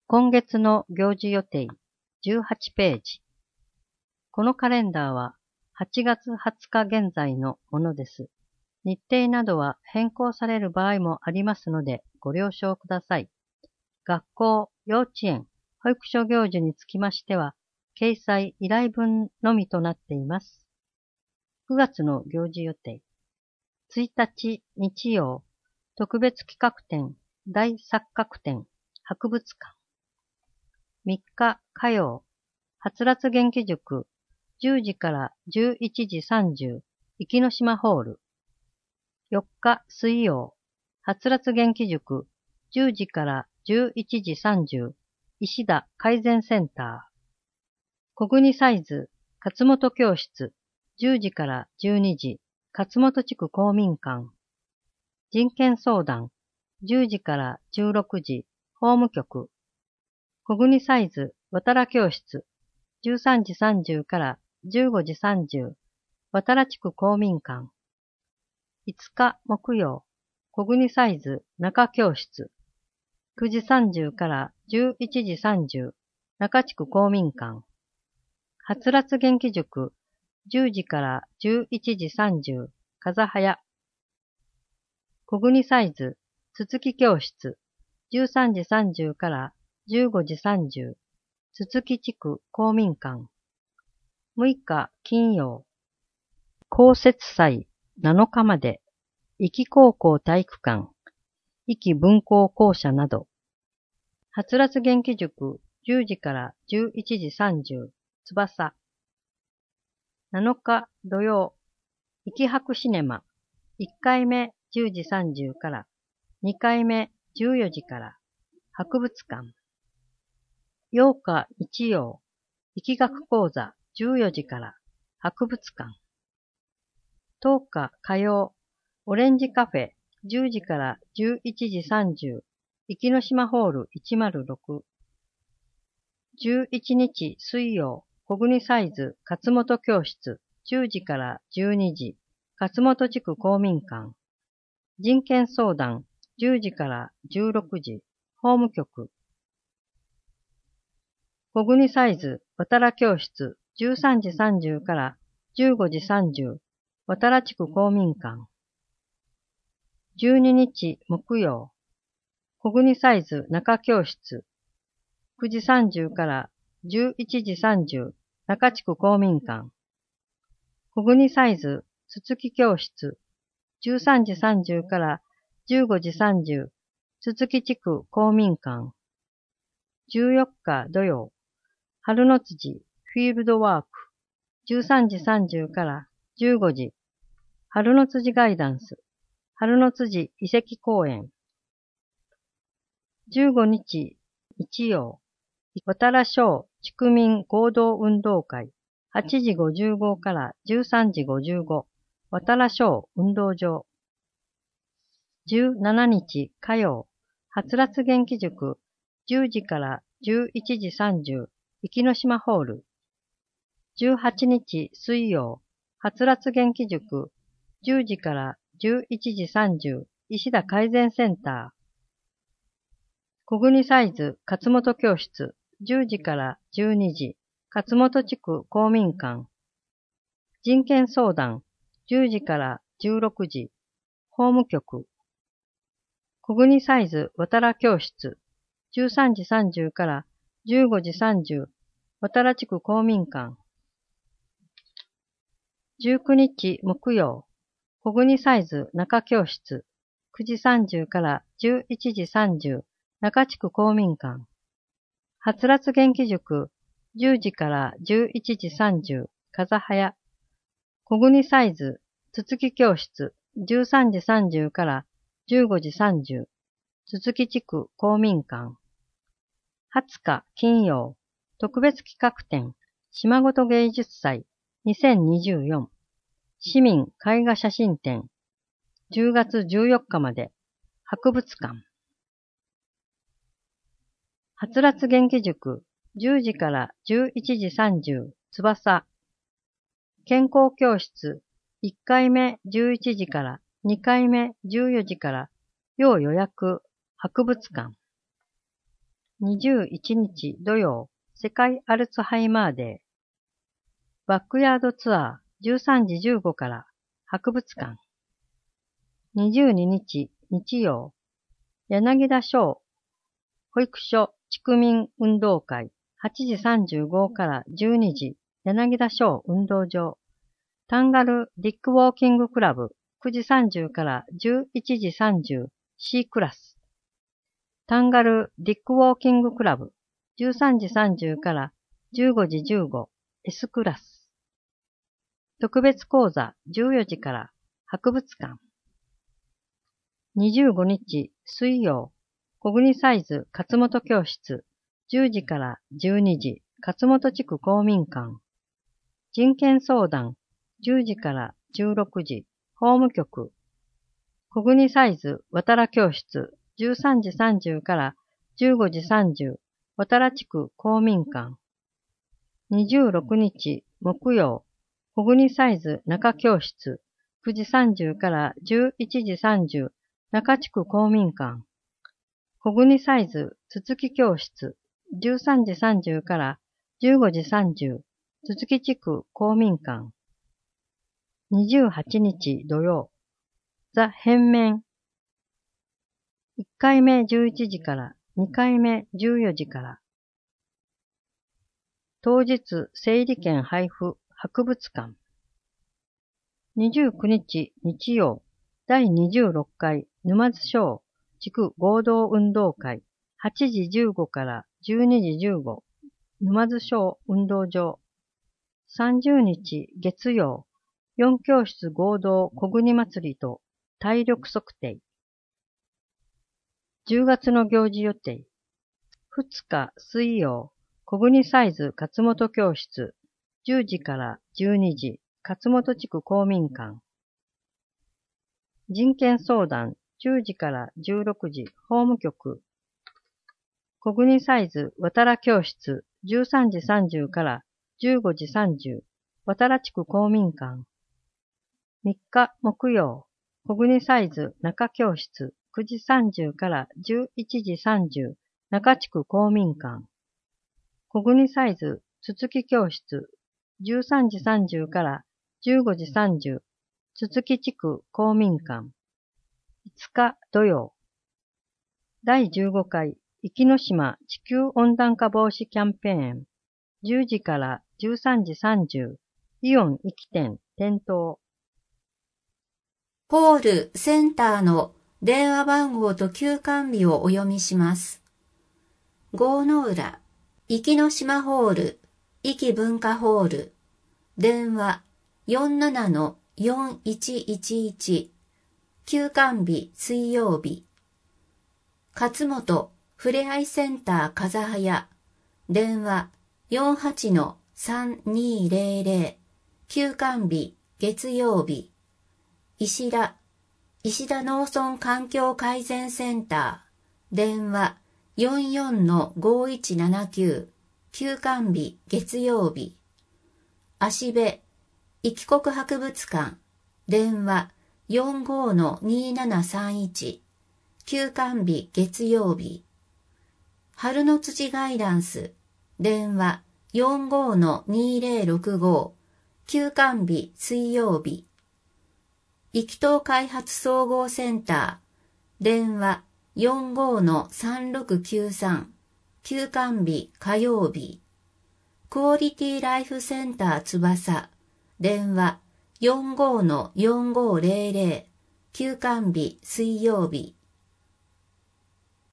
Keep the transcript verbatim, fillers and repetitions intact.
今月の行事予定じゅうはちページ。このカレンダーははちがつはつか現在のものです。日程などは変更される場合もありますのでご了承ください。学校、幼稚園、保育所行事につきましては、掲載依頼文のみとなっています。くがつの行事予定。ついたち日曜、特別企画展、大錯覚展、博物館。みっか火曜、はつらつ元気塾、じゅうじからじゅういちじさんじゅう、壱岐島ホール。よっか水曜、はつらつ元気塾、じゅうじからじゅういちじさんじゅう、石田改善センター。小国サイズ、勝本教室、じゅうじからじゅうにじ、勝本地区公民館。人権相談、じゅうじからじゅうろくじ、法務局。小国サイズ、渡良教室、じゅうさんじさんじゅうからじゅうごじさんじゅう、渡良地区公民館。いつか木曜、小国サイズ、中教室、くじさんじゅうからじゅういちじさんじゅう、中地区公民館。はつらつ元気塾、じゅうじからじゅういちじさんじゅう、風早。小国サイズ、つつき教室、じゅうさんじさんじゅうからじゅうごじさんじゅう、つつき地区公民館。むいか金曜、公設祭なのかまで、壱岐高校体育館、壱岐文工校舎など。はつらつ元気塾じゅうじからじゅういちじさんじゅう、翼。なのか土曜、壱岐博シネマ、いっかいめじゅうじさんじゅうから、にかいめじゅうよじから、博物館。ようか日曜、壱岐学講座じゅうよじから、博物館。とおか火曜、オレンジカフェじゅうじからじゅういちじさんじゅう、壱岐島ホールいちまるろく。じゅういちにち水曜、小国サイズ勝本教室じゅうじからじゅうにじ、勝本地区公民館。人権相談じゅうじからじゅうろくじ、法務局。小国サイズ渡良教室じゅうさんじさんじゅうからじゅうごじさんじゅう、渡良地区公民館。じゅうににち木曜、小国サイズ中教室くじさんじゅうからじゅういちじさんじゅう、中地区公民館。小国サイズつつき教室じゅうさんじさんじゅうからじゅうごじさんじゅう、つつき地区公民館。じゅうよっか土曜、春の辻フィールドワークじゅうさんじさんじゅうからじゅうごじ、春の辻ガイダンス春の辻遺跡公園。じゅうごにち日曜、渡良小地区民合同運動会はちじごじゅうごからじゅうさんじごじゅうご、渡良小運動場。じゅうしちにち火曜、はつらつ元気塾じゅうじからじゅういちじさんじゅう、壱岐島ホール。じゅうはちにち水曜、はつらつ元気塾じゅうじからじゅういちじさんじゅう、石田改善センター。小国サイズ勝本教室じゅうじからじゅうにじ、勝本地区公民館。人権相談じゅうじからじゅうろくじ、法務局。小国サイズ渡良教室じゅうさんじさんじゅうからじゅうごじさんじゅう、渡良地区公民館。じゅうくにち木曜、小国サイズ中教室くじさんじゅうからじゅういちじさんじゅう、中地区公民館。はつらつ元気塾じゅうじからじゅういちじさんじゅう、風早。小国サイズつつき教室じゅうさんじさんじゅうからじゅうごじさんじゅう、つつき地区公民館。はつか金曜、特別企画展島ごと芸術祭にせんにじゅうよん、市民絵画写真展じゅうがつじゅうよっかまで、博物館。はつらつ元気塾じゅうじからじゅういちじさんじゅう、翼。健康教室いっかいめじゅういちじからにかいめじゅうよじから要予約博物館。 にじゅういちにち土曜、世界アルツハイマーデー。バックヤードツアーじゅうさんじじゅうごから博物館。にじゅうににち日曜、柳田小保育所地区民運動会はちじさんじゅうごからじゅうにじ、柳田小運動場。タンガルディックウォーキングクラブくじさんじゅうからじゅういちじさんじゅう C クラス。タンガルディックウォーキングクラブじゅうさんじさんじゅうからじゅうごじじゅうご S クラス。特別講座じゅうよじから博物館。にじゅうごにち水曜、小国サイズ勝本教室じゅうじからじゅうにじ、勝本地区公民館。人権相談じゅうじからじゅうろくじ、法務局。小国サイズ渡良教室じゅうさんじさんじゅうからじゅうごじさんじゅう、渡良地区公民館。にじゅうろくにち木曜、小国サイズ中教室くじさんじゅうからじゅういちじさんじゅう、中地区公民館。小国サイズつつき教室じゅうさんじさんじゅうからじゅうごじさんじゅう、つつき地区公民館。にじゅうはちにち土曜、ザ・変面。いっかいめじゅういちじからにかいめじゅうよじから。当日整理券配布博物館。にじゅうくにち日曜、だいにじゅうろっかい沼津小地区合同運動会はちじじゅうごからじゅうにじじゅうご、沼津小運動場。さんじゅうにち月曜、よん教室合同小国祭りと体力測定。じゅうがつの行事予定。ふつか水曜、小国サイズ勝本教室じゅうじからじゅうにじ、勝本地区公民館。人権相談じゅうじからじゅうろくじ、法務局。小国サイズ渡良教室じゅうさんじさんじゅうからじゅうごじさんじゅう、渡良地区公民館。みっか木曜、小国サイズ中教室くじさんじゅうからじゅういちじさんじゅう、中地区公民館。小国サイズつつき教室じゅうさんじさんじゅうからじゅうごじさんじゅう、つつき地区公民館。いつか土曜。だいじゅうごかい壱岐島地球温暖化防止キャンペーンじゅうじからじゅうさんじさんじゅう、イオン壱岐店点灯。 ホールセンターの電話番号と休館日をお読みします。郷の浦、壱岐島ホール、壱岐文化ホール、電話 よんじゅうななのよんいちいちいち、休館日水曜日。勝本ふれあいセンター風早、電話 よんじゅうはちのさんにーぜろぜろ、休館日月曜日。石田、石田農村環境改善センター、電話 よんじゅうよんのごいちななきゅう、休館日月曜日。芦部、壱岐国博物館、電話 よんじゅうごのにーななさんいち、休館日月曜日。春の土ガイダンス、電話 よんじゅうごのにーぜろろくご、休館日水曜日。壱岐島開発総合センター、電話 よんじゅうごのさんろくきゅうさん、休館日火曜日。クオリティライフセンター翼、電話 よんじゅうごのよんごぜろぜろ、休館日水曜日。